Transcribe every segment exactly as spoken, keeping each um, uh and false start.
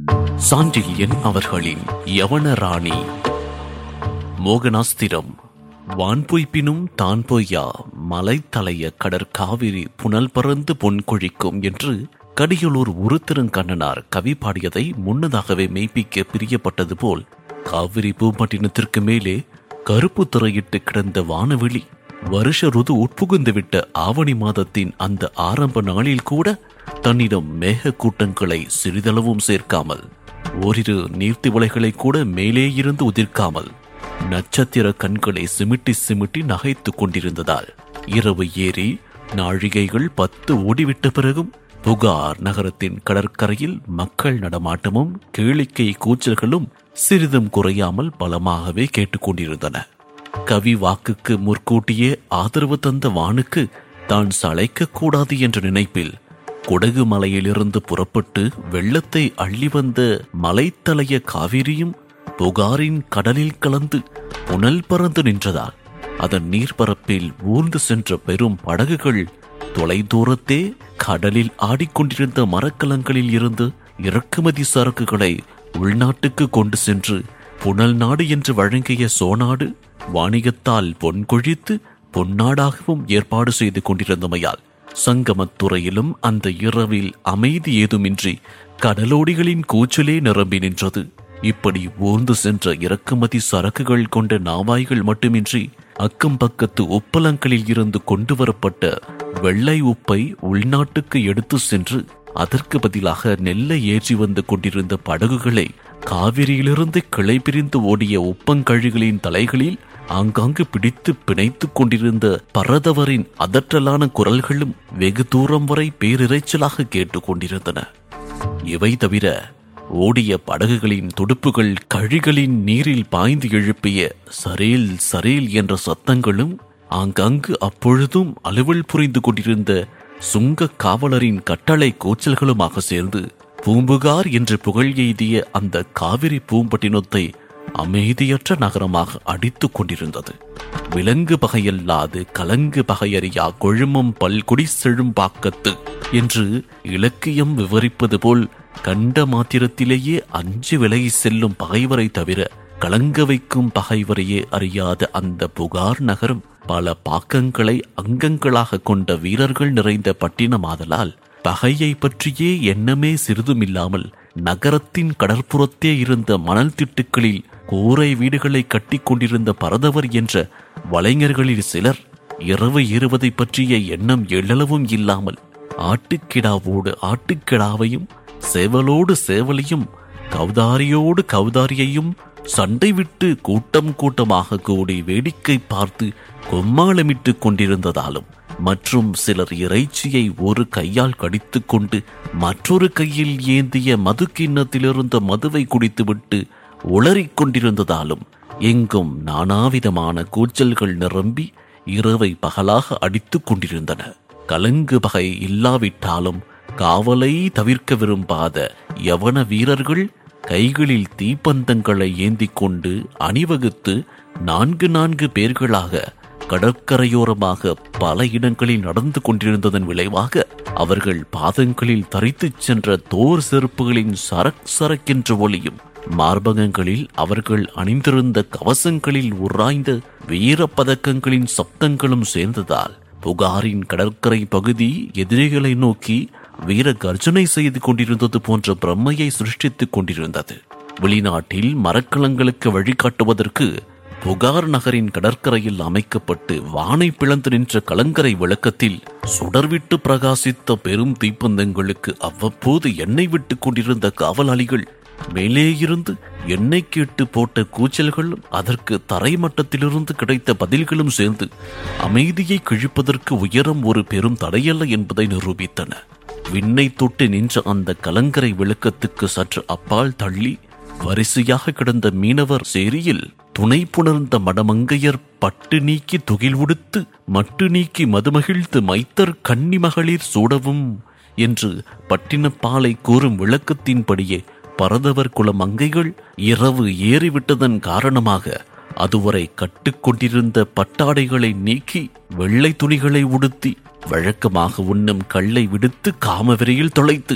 சாண்டில்யன் அவர்களின் யவனராணி. மோகனாஸ்திரம். வான் பொய்ப்பினும் தான் பொய்யா மலைத்தலைய கடற்காவிரி புனல் பறந்து பொன் கொழிக்கும் என்று கடியலூர் உருத்திரங்கண்ணனார் கவி பாடியதை முன்னதாகவே மெய்ப்பிக்க பிரியப்பட்டது போல் காவிரி பூம்பட்டினத்திற்கு மேலே கருப்பு திரையிட்டு கிடந்த வானவெளி வருஷ ருது உட்புகுந்துவிட்ட ஆவணி மாதத்தின் அந்த ஆரம்ப நாளில் கூட தன்னிடம் மேக கூட்டங்களை சிறிதளவும் சேர்க்காமல், ஓரிரு நீர்த்திவளைகளை கூட மேலே இருந்து உதிர்க்காமல் நட்சத்திர கண்களை சிமிட்டி சிமிட்டி நகைத்துக் கொண்டிருந்ததால் இரவு ஏறி நாழிகைகள் பத்து ஓடிவிட்ட பிறகும் புகார் நகரத்தின் கடற்கரையில் மக்கள் நடமாட்டமும் கேளிக்கை கூச்சல்களும் சிறிதும் குறையாமல் பலமாகவே கேட்டுக்கொண்டிருந்தன. கவி வாக்குக்கு முற்கூட்டியே ஆதரவு தந்த வானுக்கு தான் சளைக்க கூடாது என்ற நினைப்பில் குடகு மலையிலிருந்து புறப்பட்டு வெள்ளத்தை அள்ளி வந்த மலைத்தலைய காவிரியும் புகாரின் கடலில் கலந்து புனல் பறந்து நின்றதால் அதன் நீர்பரப்பில் ஊர்ந்து சென்ற பெரும் படகுகள் தொலைதூரத்தே கடலில் ஆடிக்கொண்டிருந்த மரக்கலங்களில் இருந்து இறக்குமதி சரக்குகளை உள்நாட்டுக்கு கொண்டு சென்று புனல் நாடு என்று வழங்கிய சோநாடு வாணிகத்தால் பொன் கொழித்து பொன்னாடாகவும் ஏற்பாடு செய்து கொண்டிருந்தமையால் சங்கமத்துறையிலும் அந்த இரவில் அமைதி ஏதுமின்றி கடலோடிகளின் கூச்சலே நிரம்பி நின்றது. இப்படி ஊர்ந்து சென்ற இறக்குமதி சரக்குகள் கொண்ட நாவாய்கள் மட்டுமின்றி அக்கம் பக்கத்து உப்பலங்களில் இருந்து கொண்டு வரப்பட்ட வெள்ளை உப்பை உள்நாட்டுக்கு எடுத்து சென்று அதற்கு பதிலாக நெல்லை ஏற்றி வந்து கொண்டிருந்த படகுகளை காவிரியிலிருந்து கிளை பிரிந்து ஓடிய உப்பங்கழிகளின் தலைகளில் ஆங்காங்கு பிடித்து பிணைத்துக் கொண்டிருந்த பரதவரின் அதற்றலான குரல்களும் வெகு தூரம் வரை பேரிரைச்சலாக கேட்டுக் கொண்டிருந்தன. இவை தவிர ஓடிய படகுகளின் துடுப்புகள் கழிகளின் நீரில் பாய்ந்து எழுப்பிய சரேல் சரேல் என்ற சத்தங்களும் ஆங்காங்கு அப்பொழுதும் அலுவல் புரிந்து கொண்டிருந்த சுங்க காவலரின் கட்டளை கூச்சல்களுமாக சேர்ந்து பூம்புகார் என்று புகழ் எய்திய அந்த காவிரி பூம்பட்டினத்தை அமைதியற்ற நகரமாக அடித்துக் கொண்டிருந்தது. விலங்கு பகையல்லாது கலங்கு பகையறியா கொழுமம் பல்குடி செழும் பாக்கத்து என்று இலக்கியம் விவரிப்பது போல் கண்ட மாத்திரத்திலேயே அஞ்சு விலகி செல்லும் பகைவரை தவிர கலங்க வைக்கும் பகைவரையே அறியாத அந்த புகார் நகரம் பல பாக்கங்களை அங்கங்களாக கொண்ட வீரர்கள் நிறைந்த பட்டினமாதலால் பகையை பற்றியே எண்ணமே சிறிதுமில்லாமல் நகரத்தின் கடற்புறத்தே இருந்த மணல் திட்டுக்களில் கூரை வீடுகளை கட்டி கொண்டிருந்த பரதவர் என்ற வலைஞர்களில் சிலர் இரவு ஏறுவதை பற்றிய எண்ணம் எழளவும் இல்லாமல் ஆட்டுக்கிடாவோடு ஆட்டுக்கிடாவையும் சேவலோடு சேவலையும் கௌதாரியோடு கௌதாரியையும் சண்டை விட்டு கூட்டம் கூட்டமாக கூடி வேடிக்கை பார்த்து கொம்மாளமிட்டு கொண்டிருந்ததாலும் மற்றும் சிலர் இறைச்சியை ஒரு கையால் கடித்துக் கொண்டு மற்றொரு கையில் ஏந்திய மது கிண்ணத்திலிருந்த மதுவை குடித்துவிட்டு உளறிக் கொண்டிருந்ததாலும் எங்கும் நானாவிதமான கூச்சல்கள் நிரம்பி இரவை பகலாக அடித்துக் கொண்டிருந்தன. கலங்கு பகை இல்லாவிட்டாலும் காவலை தவிர்க்க விரும்பாத யவன வீரர்கள் கைகளில் தீப்பந்தங்களை ஏந்திக் கொண்டு அணிவகுத்து நான்கு நான்கு பேர்களாக கடற்கரையோரமாக பல இடங்களில் நடந்து கொண்டிருந்ததன் விளைவாக அவர்கள் பாதங்களில் தரித்துச் சென்ற தோர் செருப்புகளின் சரக் சரக்கென்ற ஒலியும் மார்பகங்களில் அவர்கள் அணிந்திருந்த கவசங்களில் உராய்ந்த வீர பதக்கங்களின் சப்தங்களும் சேர்ந்ததால் புகாரின் கடற்கரை பகுதி எதிரிகளை நோக்கி வீர கர்ஜனை செய்து கொண்டிருந்தது போன்ற பிரம்மையை சிருஷ்டித்துக் கொண்டிருந்தது. வெளிநாட்டில் மரக்கலங்களுக்கு வழிகாட்டுவதற்கு புகார் நகரின் கடற்கரையில் அமைக்கப்பட்டு வானை பிளந்து நின்ற கலங்கரை விளக்கத்தில் சுடர்விட்டு பிரகாசித்த பெரும் தீப்பந்தங்களுக்கு அவ்வப்போது எண்ணெய் விட்டு கொண்டிருந்த காவலாளிகள் மேலே இருந்து எண்ணெய் கேட்டு போட்ட கூச்சல்களும் அதற்கு தரைமட்டத்திலிருந்து கிடைத்த பதில்களும் சேர்ந்து அமைதியை கிழிப்பதற்கு உயரம் ஒரு பெரும் தடையல்ல என்பதை நிரூபித்தன. விண்ணை தொட்டு நின்ற அந்த கலங்கரை விளக்கத்துக்கு சற்று அப்பால் தள்ளி வரிசையாக கிடந்த மீனவர் சேரியில் துணை புணர்ந்த மடமங்கையர் பட்டு நீக்கி துகில் உடுத்து மட்டு நீக்கி மதுமகிழ்த்து மைத்தர் கன்னி மகளிர் சூடவும் என்று பட்டினப்பாலை கூறும் விளக்கத்தின்படியே பரதவர் குல மங்கைகள் இரவு ஏறிவிட்டதன் காரணமாக அதுவரை கட்டுக்கொண்டிருந்த பட்டாடைகளை நீக்கி வெள்ளை துணிகளை உடுத்தி வழக்கமாக உண்ணும் கல்லை விடுத்து காமவெறியில் தொலைத்து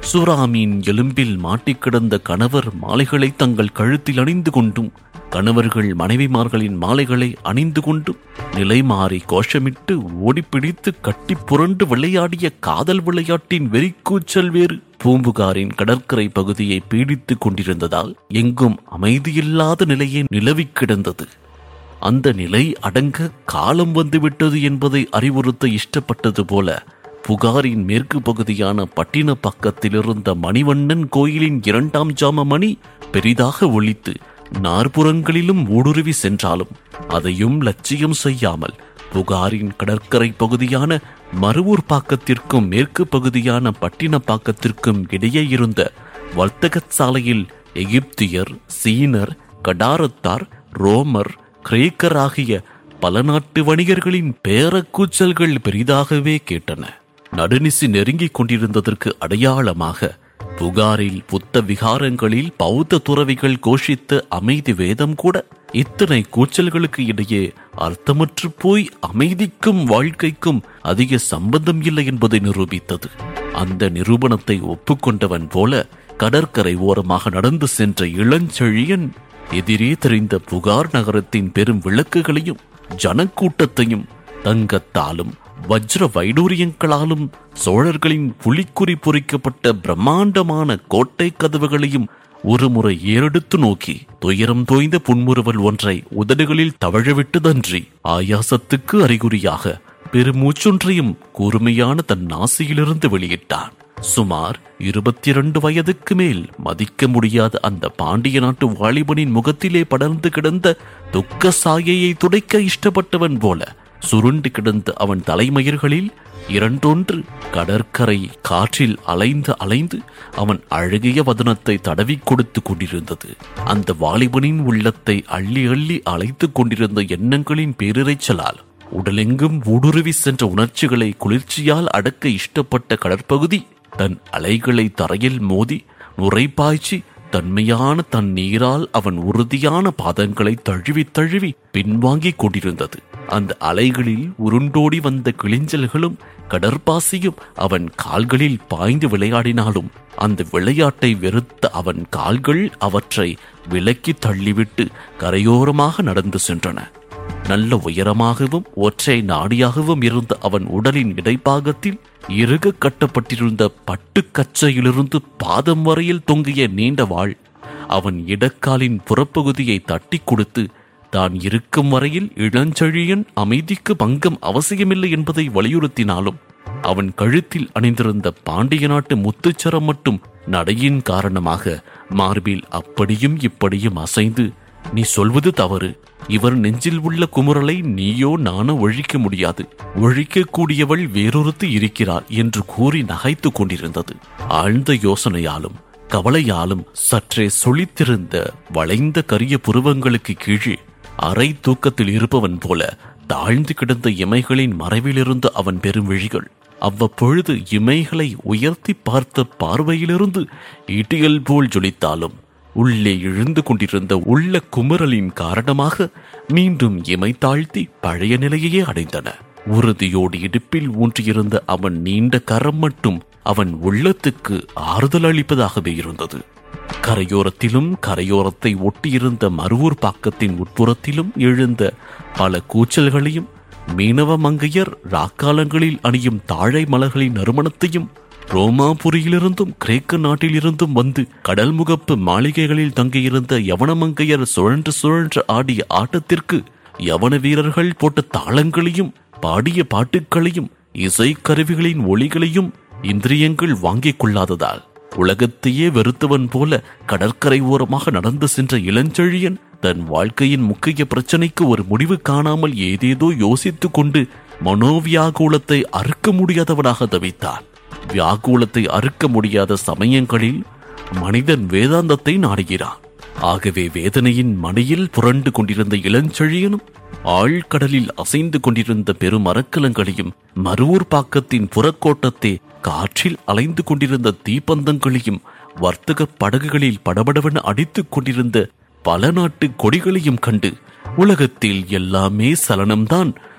சுறாமீன் எலும்பில் மாட்டிக் கிடந்த கணவர் மாலைகளை தங்கள் கழுத்தில் அணிந்து கொண்டும், கணவர்கள் மனைவிமார்களின் மாலைகளை அணிந்து கொண்டும் நிலை மாறி கோஷமிட்டு ஓடிப்பிடித்து கட்டி புரண்டு விளையாடிய காதல் விளையாட்டின் வெறிக்கூச்சல் வேறு. பூம்புகாரின் கடற்கரை பகுதியை பீடித்துக் கொண்டிருந்ததால் எங்கும் அமைதியில்லாத நிலையே நிலவி கிடந்தது. அந்த நிலை அடங்க காலம் வந்துவிட்டது என்பதை அறிவுறுத்த இஷ்டப்பட்டது போல புகாரின் மேற்கு பகுதியான பட்டின பக்கத்தில் இருந்த மணிவண்ணன் கோயிலின் இரண்டாம் ஜாம மணி பெரிதாக ஒலித்து நாற்புறங்களிலும் ஊடுருவி சென்றாலும் அதையும் லட்சியம் செய்யாமல் புகாரின் கடற்கரை பகுதியான மருவூர் பாக்கத்திற்கும் மேற்கு பகுதியான பட்டின பாக்கத்திற்கும் இடையே இருந்த வர்த்தக சாலையில் எகிப்தியர், சீனர், கடாரத்தார், ரோமர், கிரேக்கர் ஆகிய பல நாட்டு வணிகர்களின் பேரக்கூச்சல்கள் பெரிதாகவே கேட்டன. நடுநிசி நெருங்கிக் கொண்டிருந்ததற்கு அடையாளமாக புகாரில் புத்த விகாரங்களில் பௌத்த துறவிகள் கோஷித்த அமைதி வேதம் கூட இத்தனை கூச்சல்களுக்கு இடையே அர்த்தமற்று போய் அமைதிக்கும் வாழ்க்கைக்கும் அதிக சம்பந்தம் இல்லை என்பதை நிரூபித்தது. அந்த நிரூபணத்தை ஒப்புக்கொண்டவன் போல கடற்கரை ஓரமாக நடந்து சென்ற இளஞ்செழியன் எதிரே தெரிந்த புகார் நகரத்தின் பெரும் விளக்குகளையும் ஜனக்கூட்டத்தையும் தங்கத்தாலும் வஜ்ர வைடூரியங்களாலும் சோழர்களின் புலிக்குறி பொறிக்கப்பட்ட பிரம்மாண்டமான கோட்டை கதவுகளையும் ஒருமுறை ஏறெடுத்து நோக்கி துயரம் தோய்ந்த புன்முறுவல் ஒன்றை உதடுகளில் தவழவிட்டதன்றி ஆயாசத்துக்கு அறிகுறியாக பெருமூச்சொன்றையும் கூர்மையான தன் நாசியிலிருந்து வெளியிட்டான். சுமார் இருபத்தி இரண்டு வயதுக்கு மேல் மதிக்க முடியாத அந்த பாண்டிய நாட்டு வாலிபனின் முகத்திலே படர்ந்து கிடந்த துக்க சாயையை துடைக்க இஷ்டப்பட்டவன் போல சுருண்டு கிடந்த அவன் தலைமயிர்களில் இரண்டொன்று கடற்கரை காற்றில் அலைந்து அலைந்து அவன் அழகிய வதனத்தை தடவி கொடுத்து கொண்டிருந்தது. அந்த வாலிபனின் உள்ளத்தை அள்ளி அள்ளி அழைத்து கொண்டிருந்த எண்ணங்களின் பேரிரைச்சலால் உடலெங்கும் ஊடுருவி சென்ற உணர்ச்சிகளை குளிர்ச்சியால் அடக்க இஷ்டப்பட்ட கடற்பகுதி தன் அலைகளை தரையில் மோதி நுரைப்பாய்ச்சி தன்மையான தன் நீரால் அவன் உறுதியான பாதங்களை தழுவி தழுவி பின்வாங்கிக் கொண்டிருந்தது. அந்த அலைகளில் உருண்டோடி வந்த கிளிஞ்சல்களும் கடற்பாசியும் அவன் கால்களில் பாய்ந்து விளையாடினாலும் அந்த விளையாட்டை வெறுத்த அவன் கால்கள் அவற்றை விலக்கி தள்ளிவிட்டு கரையோரமாக நடந்து சென்றன. நல்ல உயரமாகவும் ஒற்றை நாடியாகவும் இருந்த அவன் உடலின் இடைப்பாகத்தில் இறுக கட்டப்பட்டிருந்த பட்டுக்கச்சையிலிருந்து பாதம் வரையில் தொங்கிய நீண்ட வாள் அவன் இடக்காலின் புறப்பகுதியை தட்டி கொடுத்து தான் இருக்கும் வரையில் இளஞ்செழியன் அமைதிக்கு பங்கம் அவசியமில்லை என்பதை வலியுறுத்தினாலும் அவன் கழுத்தில் அணிந்திருந்த பாண்டிய நாட்டு முத்துச்சரம் மட்டும் நடையின் காரணமாக மார்பில் அப்படியும் இப்படியும் அசைந்து, நீ சொல்வது தவறு, இவர் நெஞ்சில் உள்ள குமுறலை நீயோ நானோ ஒழிக்க முடியாது, ஒழிக்கக்கூடியவள் வேறொருத்து இருக்கிறார் என்று கூறி நகைத்து கொண்டிருந்தது. ஆழ்ந்த யோசனையாலும் கவலையாலும் சற்றே சொலித்திருந்த வளைந்த கரிய புருவங்களுக்கு கீழே அரை தூக்கத்தில் இருப்பவன் போல தாழ்ந்து கிடந்த இமைகளின் மறைவிலிருந்து அவன் பெரும் விழிகள் அவ்வப்பொழுது இமைகளை உயர்த்தி பார்த்த பார்வையிலிருந்து ஈட்டியல் போல் ஜொலித்தாலும் உள்ளே எழுந்து கொண்டிருந்த உள்ள குமரலின் காரணமாக மீண்டும் இமை தாழ்த்தி பழைய நிலையே அடைந்தன. உறுதியோடு இடுப்பில் ஊன்றியிருந்த அவன் நீண்ட கரம் மட்டும் அவன் உள்ளத்துக்கு ஆறுதல் அளிப்பதாகவே இருந்தது. கரையோரத்திலும் கரையோரத்தை ஒட்டியிருந்த மருவூர் பாக்கத்தின் உட்புறத்திலும் எழுந்த பல கூச்சல்களையும் மீனவ மங்கையர் ராக்காலங்களில் அணியும் தாழை மலர்களின் நறுமணத்தையும் ரோமாபுரியிலிருந்தும் கிரேக்க நாட்டிலிருந்தும் வந்து கடல் முகப்பு மாளிகைகளில் தங்கியிருந்த யவனமங்கையர் சுழன்று சுழன்று ஆடிய ஆட்டத்திற்கு யவன வீரர்கள் போட்ட தாளங்களையும் பாடிய பாட்டுக்களையும் இசைக்கருவிகளின் ஒளிகளையும் இந்திரியங்கள் வாங்கிக் கொள்ளாததால் உலகத்தையே வெறுத்தவன் போல கடற்கரை ஓரமாக நடந்து சென்ற இளஞ்செழியன் தன் வாழ்க்கையின் முக்கிய பிரச்சனைக்கு ஒரு முடிவு காணாமல் ஏதேதோ யோசித்துக் கொண்டு மனோவியாகுலத்தை அறுக்க முடியாதவனாக தவித்தான். வியாகுலத்தை அறுக்க முடியாத சமயங்களில் மனிதன் வேதாந்தத்தை நாடுகிறான். ஆகவே வேதனையின் மடியில் புரண்டு கொண்டிருந்த இளஞ்செழியனும் ஆழ்கடலில் அசைந்து கொண்டிருந்த பெரும் மரக்கலங்களையும் மருவூர் பாக்கத்தின் புறக்கோட்டத்தை காற்றில் அலைந்து கொண்டிருந்த தீப்பந்தங்களையும் வர்த்தக படகுகளில் படபடவென அடித்துக் கொண்டிருந்த பல நாட்டு கொடிகளையும் கண்டு உலகத்தில் எல்லாமே சலனம்தான்,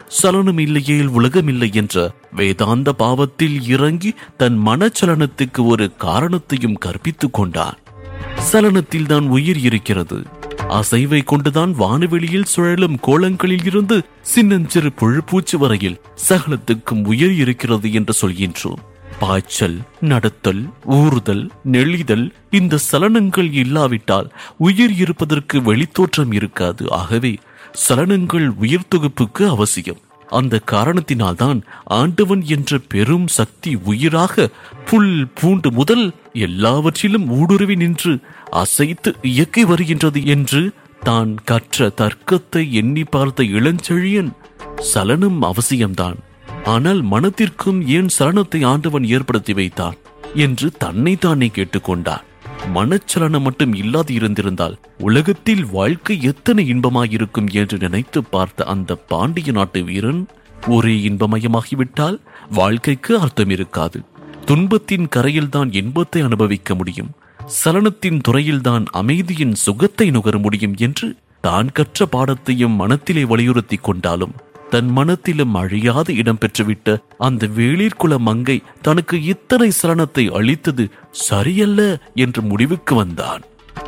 சலனம் இல்லையேல் உலகமில்லை என்ற வேதாந்த பாவத்தில் இறங்கி தன் மனச்சலனத்துக்கு ஒரு காரணத்தையும் கற்பித்துக் கொண்டான். சலனத்தில் தான் உயிர் இருக்கிறது. அசைவை கொண்டுதான் வானவெளியில் சுழலும் கோலங்களில் இருந்து சின்னஞ்சிறு புழுப்பூச்சி வரையில் சகலத்துக்கும் உயிர் இருக்கிறது என்று சொல்கின்றோம். பாய்ச்சல், நடத்தல், ஊறுதல், நெளிதல், இந்த சலனங்கள் இல்லாவிட்டால் உயிர் இருப்பதற்கு வெளித்தோற்றம் இருக்காது. ஆகவே சலனங்கள் உயிர் தொகுப்புக்கு அவசியம். அந்த காரணத்தினால்தான் ஆண்டவன் என்ற பெரும் சக்தி உயிராக புல் பூண்டு முதல் எல்லாவற்றிலும் ஊடுருவி நின்று அசைத்து இயக்கி வருகின்றது என்று தான் கற்ற தர்க்கத்தை எண்ணி பார்த்த இளஞ்செழியன், சலனம் அவசியம்தான், ஆனால் மனத்திற்கும் ஏன் சலனத்தை ஆண்டவன் ஏற்படுத்தி வைத்தான் என்று தன்னை தானே கேட்டுக்கொண்டான். மனச்சலனம் மட்டும் இல்லாது இருந்திருந்தால் உலகத்தில் வாழ்க்கை எத்தனை இன்பமாயிருக்கும் என்று நினைத்து பார்த்த அந்த பாண்டிய நாட்டு வீரன், ஒரே இன்பமயமாகிவிட்டால் வாழ்க்கைக்கு அர்த்தம் இருக்காது. துன்பத்தின் கரையில்தான் இன்பத்தை அனுபவிக்க முடியும், சலனத்தின் துறையில்தான் அமைதியின் சுகத்தை நுகர முடியும் என்று தான் கற்ற பாடத்தையும் மனத்திலே வலியுறுத்தி கொண்டாலும் தன் மனத்திலும் அழியாது இடம் பெற்றுவிட்ட அந்த வேளிர்குல மங்கை தனக்கு இத்தனை சலனத்தை அளித்தது சரியல்ல என்று முடிவுக்கு வந்தான்.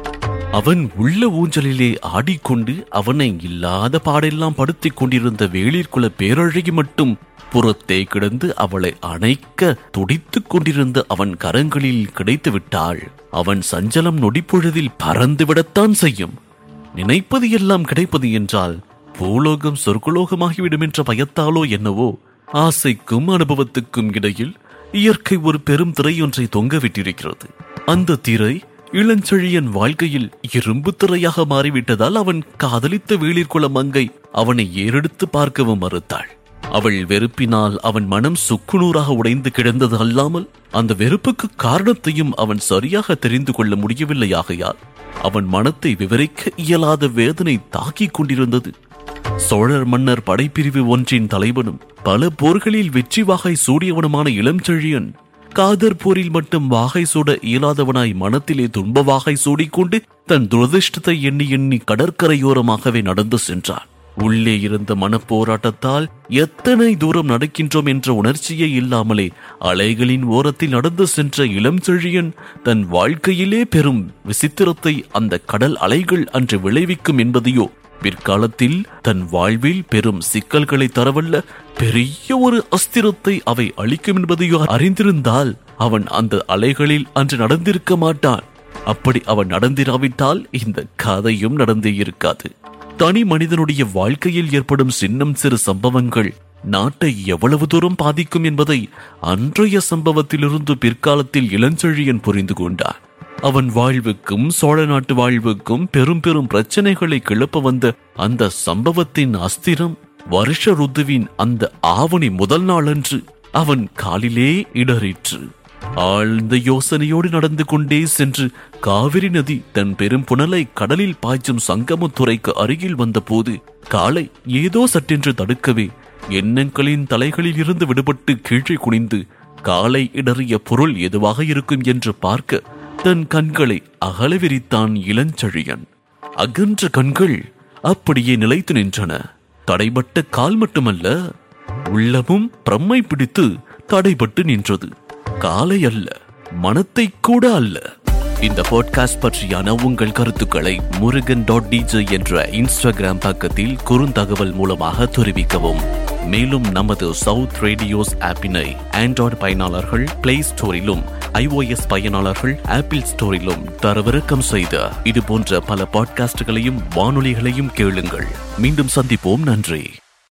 அவன் உள்ள ஊஞ்சலிலே ஆடிக்கொண்டு அவனை இல்லாத பாடெல்லாம் படுத்திக் கொண்டிருந்த வேளிர்குல பேரழகி மட்டும் புறத்தே கிடந்து அவளை அணைக்க துடித்துக் கொண்டிருந்த அவன் கரங்களில் கிடைத்து விட்டாள். அவன் சஞ்சலம் நொடிப்பொழுதில் பறந்துவிடத்தான் செய்யும். நினைப்பது எல்லாம் கிடைப்பது என்றால் பூலோகம் சொர்க்கலோகமாகிவிடும் என்ற பயத்தாலோ என்னவோ ஆசைக்கும் அனுபவத்துக்கும் இடையில் இயற்கை ஒரு பெரும் திரையொன்றை தொங்கவிட்டிருக்கிறது. அந்த திரை இளஞ்செழியன் வாழ்க்கையில் இரும்பு திரையாக மாறிவிட்டதால் அவன் காதலித்த வேளிர்குல மங்கை அவனை ஏறெடுத்து பார்க்கவும் மறுத்தாள். அவள் வெறுப்பினால் அவன் மனம் சுக்குநூறாக உடைந்து கிடந்தது அல்லாமல் அந்த வெறுப்புக்கு காரணத்தையும் அவன் சரியாக தெரிந்து கொள்ள முடியவில்லையாகையால் அவன் மனத்தை விவரிக்க இயலாத வேதனை தாக்கிக் கொண்டிருந்தது. சோழர் மன்னர் படைப்பிரிவு ஒன்றின் தலைவனும் பல போர்களில் வெற்றி வாகை சூடியவனுமான இளஞ்செழியன் காதர் போரில் மட்டும் வாகை சூட இயலாதவனாய் மனத்திலே துன்ப வாகை சூடிக்கொண்டு தன் துரதிருஷ்டத்தை எண்ணி எண்ணி கடற்கரையோரமாகவே நடந்து சென்றான். உள்ளே இருந்த மனப்போராட்டத்தால் எத்தனை தூரம் நடக்கின்றோம் என்ற உணர்ச்சியே இல்லாமலே அலைகளின் ஓரத்தில் நடந்து சென்ற இளஞ்செழியன் தன் வாழ்க்கையிலே பெரும் விசித்திரத்தை அந்த கடல் அலைகள் அன்று விளைவிக்கும் என்பதையோ பிற்காலத்தில் தன் வாழ்வில் பெரும் சிக்கல்களை தரவல்ல பெரிய ஒரு அஸ்திரத்தை அவை அளிக்கும் என்பதையோ அறிந்திருந்தால் அவன் அந்த அலைகளில் அன்று நடந்திருக்க மாட்டான். அப்படி அவன் நடந்திராவிட்டால் இந்த கதையும் நடந்தே இருக்காது. தனி மனிதனுடைய வாழ்க்கையில் ஏற்படும் சின்னம் சிறு சம்பவங்கள் நாட்டை எவ்வளவு தூரம் பாதிக்கும் என்பதை அன்றைய சம்பவத்திலிருந்து பிற்காலத்தில் இளஞ்செழியன் புரிந்து கொண்டான். அவன் வாழ்வுக்கும் சோழ நாட்டு வாழ்வுக்கும் பெரும் பெரும் பிரச்சனைகளை கிளப்ப வந்த அந்த சம்பவத்தின் அஸ்திரம் வருஷ ருத்துவின் அந்த ஆவணி முதல் நாளன்று அவன் காலிலே இடறிற்று. ஆழ்ந்த யோசனையோடு நடந்து கொண்டே சென்று காவிரி நதி தன் பெரும் புனலை கடலில் பாய்ச்சும் சங்கமத்துறைக்கு அருகில் வந்த போது காலை ஏதோ சட்டென்று தடுக்கவே எண்ணங்களின் தலைகளில் இருந்து விடுபட்டு கீழே குனிந்து காலை இடறிய பொருள் எதுவாக இருக்கும் என்று பார்க்க தன் கண்களை அகல விரித்தான் இளஞ்செழியன். அகன்ற கண்கள் அப்படியே நிலைத்து நின்றன. தடைபட்ட கால் மட்டுமல்ல, உள்ளமும் பிரம்மை பிடித்து தடைபட்டு நின்றது. காலை அல்ல, மனத்தை கூட அல்ல. இந்த பாட்காஸ்ட் பற்றியான உங்கள் கருத்துக்களை முருகன் டாட் டிஜே என்ற இன்ஸ்டாகிராம் பக்கத்தில் குறுந்தகவல் மூலமாக தெரிவிக்கவும். மேலும் நமது சவுத் ரேடியோஸ் ஆப்பினை ஆண்ட்ராய்டு பயனாளர்கள் பிளே ஸ்டோரிலும் ஐஓஎஸ் பயனாளர்கள் ஆப்பிள் ஸ்டோரிலும் தரவிறக்கம் செய்த இது போன்ற பல பாட்காஸ்டுகளையும் வானொலிகளையும் கேளுங்கள். மீண்டும் சந்திப்போம். நன்றி.